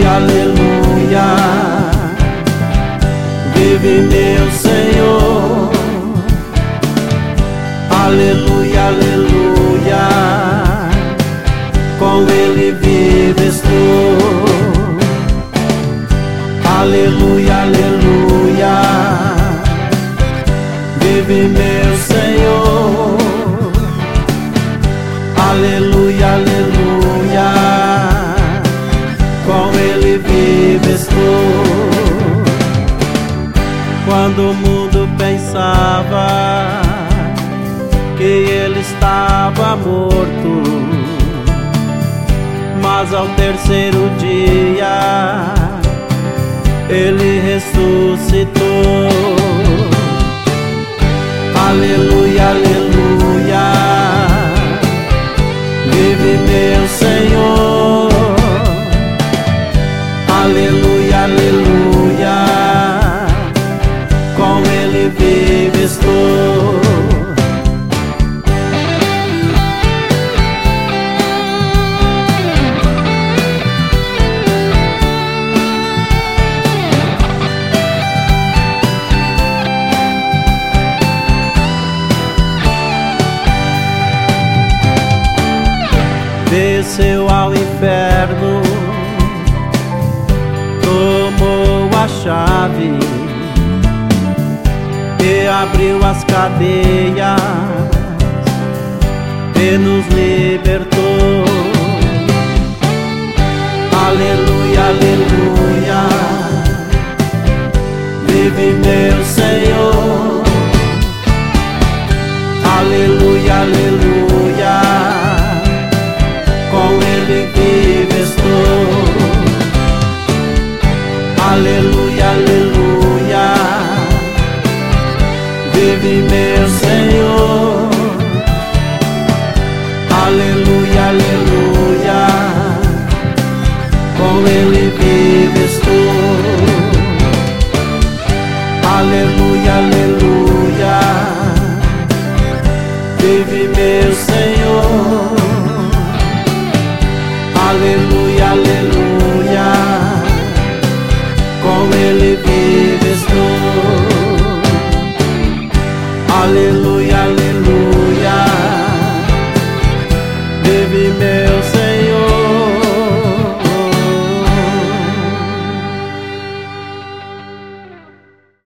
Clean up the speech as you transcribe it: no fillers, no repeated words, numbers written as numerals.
aleluia. Vive meu Senhor, aleluia, aleluia. Com Ele vive estou, aleluia, aleluia. Vive meu Senhor, aleluia, aleluia. Com Ele vive estou. Quando o mundo pensava que Ele estava morto, mas ao terceiro dia Ele ressuscitou. Aleluia, aleluia. Vive meu Senhor, aleluia, aleluia. Com Ele vive estou. Desceu ao inferno, tomou a chave e abriu as cadeias e nos libertou. Aleluia, aleluia. Vive meu Senhor, aleluia, aleluia. Com Ele vive estou, aleluia, aleluia. Vive meu Senhor, aleluia, aleluia. Com Ele vive estou, aleluia, aleluia. Vive meu Senhor, aleluia, aleluia. Com Ele vive estou, aleluia, aleluia. Vive meu